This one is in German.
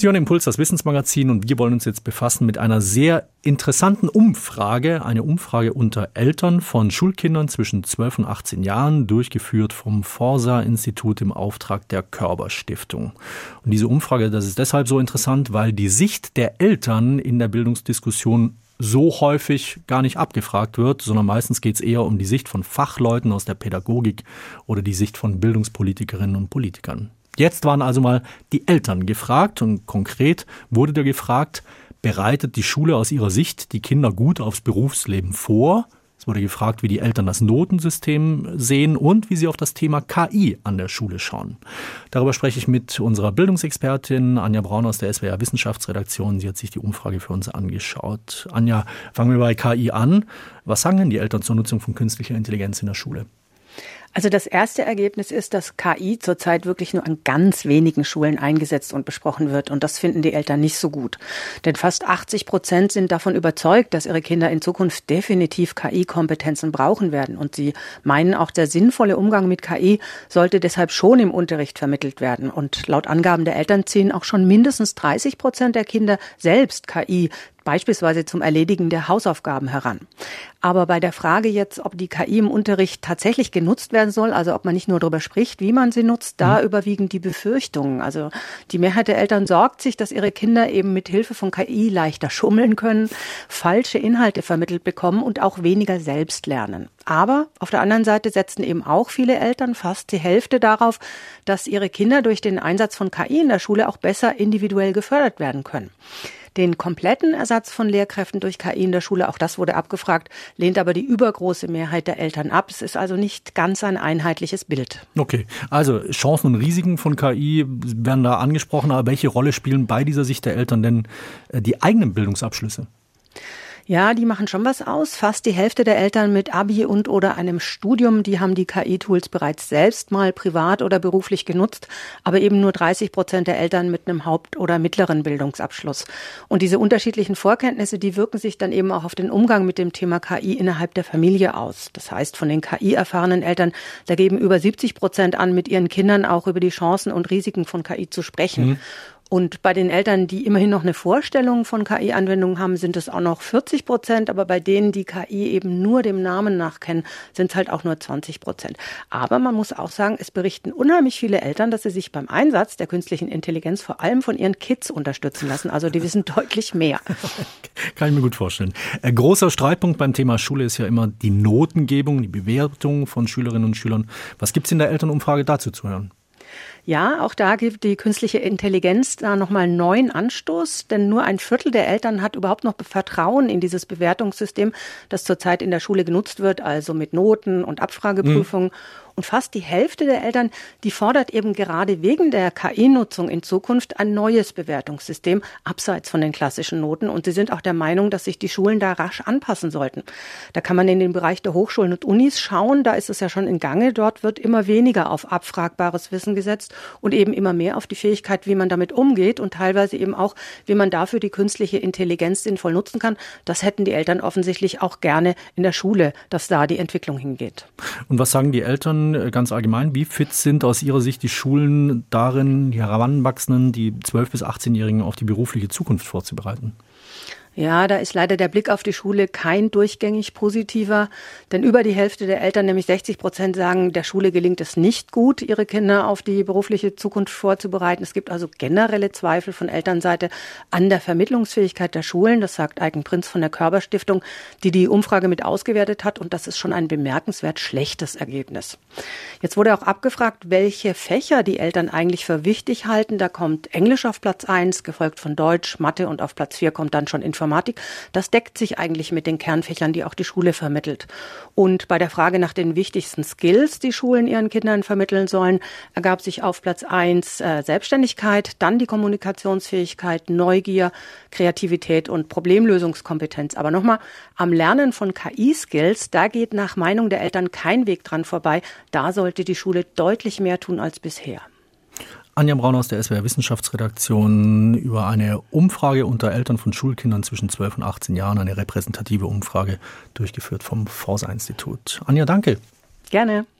Sie hören Impuls, das Wissensmagazin, und wir wollen uns jetzt befassen mit einer sehr interessanten Umfrage. Eine Umfrage unter Eltern von Schulkindern zwischen 12 und 18 Jahren, durchgeführt vom Forsa-Institut im Auftrag der Körber-Stiftung. Und diese Umfrage, das ist deshalb so interessant, weil die Sicht der Eltern in der Bildungsdiskussion so häufig gar nicht abgefragt wird, sondern meistens geht es eher um die Sicht von Fachleuten aus der Pädagogik oder die Sicht von Bildungspolitikerinnen und Politikern. Jetzt waren also mal die Eltern gefragt, und konkret wurde da gefragt, bereitet die Schule aus ihrer Sicht die Kinder gut aufs Berufsleben vor? Es wurde gefragt, wie die Eltern das Notensystem sehen und wie sie auf das Thema KI an der Schule schauen. Darüber spreche ich mit unserer Bildungsexpertin Anja Braun aus der SWR Wissenschaftsredaktion. Sie hat sich die Umfrage für uns angeschaut. Anja, fangen wir bei KI an. Was sagen denn die Eltern zur Nutzung von künstlicher Intelligenz in der Schule? Also das erste Ergebnis ist, dass KI zurzeit wirklich nur an ganz wenigen Schulen eingesetzt und besprochen wird. Und das finden die Eltern nicht so gut. Denn fast 80% sind davon überzeugt, dass ihre Kinder in Zukunft definitiv KI-Kompetenzen brauchen werden. Und sie meinen, auch der sinnvolle Umgang mit KI sollte deshalb schon im Unterricht vermittelt werden. Und laut Angaben der Eltern ziehen auch schon mindestens 30% der Kinder selbst KI beispielsweise zum Erledigen der Hausaufgaben heran. Aber bei der Frage jetzt, ob die KI im Unterricht tatsächlich genutzt werden soll, also ob man nicht nur darüber spricht, wie man sie nutzt, da überwiegen die Befürchtungen. Also die Mehrheit der Eltern sorgt sich, dass ihre Kinder eben mit Hilfe von KI leichter schummeln können, falsche Inhalte vermittelt bekommen und auch weniger selbst lernen. Aber auf der anderen Seite setzen eben auch viele Eltern, fast die Hälfte, darauf, dass ihre Kinder durch den Einsatz von KI in der Schule auch besser individuell gefördert werden können. Den kompletten Ersatz von Lehrkräften durch KI in der Schule, auch das wurde abgefragt, lehnt aber die übergroße Mehrheit der Eltern ab. Es ist also nicht ganz ein einheitliches Bild. Okay, also Chancen und Risiken von KI werden da angesprochen, aber welche Rolle spielen bei dieser Sicht der Eltern denn die eigenen Bildungsabschlüsse? Ja, die machen schon was aus. Fast die Hälfte der Eltern mit Abi und oder einem Studium, die haben die KI-Tools bereits selbst mal privat oder beruflich genutzt, aber eben nur 30% der Eltern mit einem Haupt- oder mittleren Bildungsabschluss. Und diese unterschiedlichen Vorkenntnisse, die wirken sich dann eben auch auf den Umgang mit dem Thema KI innerhalb der Familie aus. Das heißt, von den KI-erfahrenen Eltern, da geben über 70% an, mit ihren Kindern auch über die Chancen und Risiken von KI zu sprechen. Und bei den Eltern, die immerhin noch eine Vorstellung von KI-Anwendungen haben, sind es auch noch 40%. Aber bei denen, die KI eben nur dem Namen nach kennen, sind es halt auch nur 20%. Aber man muss auch sagen, es berichten unheimlich viele Eltern, dass sie sich beim Einsatz der künstlichen Intelligenz vor allem von ihren Kids unterstützen lassen. Also die wissen deutlich mehr. Kann ich mir gut vorstellen. Ein großer Streitpunkt beim Thema Schule ist ja immer die Notengebung, die Bewertung von Schülerinnen und Schülern. Was gibt es in der Elternumfrage dazu zu hören? Ja, auch da gibt die künstliche Intelligenz da nochmal einen neuen Anstoß, denn nur ein Viertel der Eltern hat überhaupt noch Vertrauen in dieses Bewertungssystem, das zurzeit in der Schule genutzt wird, also mit Noten und Abfrageprüfungen. Und fast die Hälfte der Eltern, die fordert eben gerade wegen der KI-Nutzung in Zukunft ein neues Bewertungssystem abseits von den klassischen Noten. Und sie sind auch der Meinung, dass sich die Schulen da rasch anpassen sollten. Da kann man in den Bereich der Hochschulen und Unis schauen. Da ist es ja schon in Gange. Dort wird immer weniger auf abfragbares Wissen gesetzt und eben immer mehr auf die Fähigkeit, wie man damit umgeht und teilweise eben auch, wie man dafür die künstliche Intelligenz sinnvoll nutzen kann. Das hätten die Eltern offensichtlich auch gerne in der Schule, dass da die Entwicklung hingeht. Und was sagen die Eltern ganz allgemein? Wie fit sind aus Ihrer Sicht die Schulen darin, die Heranwachsenden, die 12- bis 18-Jährigen auf die berufliche Zukunft vorzubereiten? Ja, da ist leider der Blick auf die Schule kein durchgängig positiver, denn über die Hälfte der Eltern, nämlich 60%, sagen, der Schule gelingt es nicht gut, ihre Kinder auf die berufliche Zukunft vorzubereiten. Es gibt also generelle Zweifel von Elternseite an der Vermittlungsfähigkeit der Schulen. Das sagt Eiken Prinz von der Körber-Stiftung, die die Umfrage mit ausgewertet hat, und das ist schon ein bemerkenswert schlechtes Ergebnis. Jetzt wurde auch abgefragt, welche Fächer die Eltern eigentlich für wichtig halten. Da kommt Englisch auf Platz 1, gefolgt von Deutsch, Mathe, und auf Platz 4 kommt dann schon Informatik. Das deckt sich eigentlich mit den Kernfächern, die auch die Schule vermittelt. Und bei der Frage nach den wichtigsten Skills, die Schulen ihren Kindern vermitteln sollen, ergab sich auf Platz 1 Selbstständigkeit, dann die Kommunikationsfähigkeit, Neugier, Kreativität und Problemlösungskompetenz. Aber nochmal, am Lernen von KI-Skills, da geht nach Meinung der Eltern kein Weg dran vorbei. Da sollte die Schule deutlich mehr tun als bisher. Anja Braun aus der SWR Wissenschaftsredaktion über eine Umfrage unter Eltern von Schulkindern zwischen 12 und 18 Jahren, eine repräsentative Umfrage durchgeführt vom Forsa-Institut. Anja, danke. Gerne.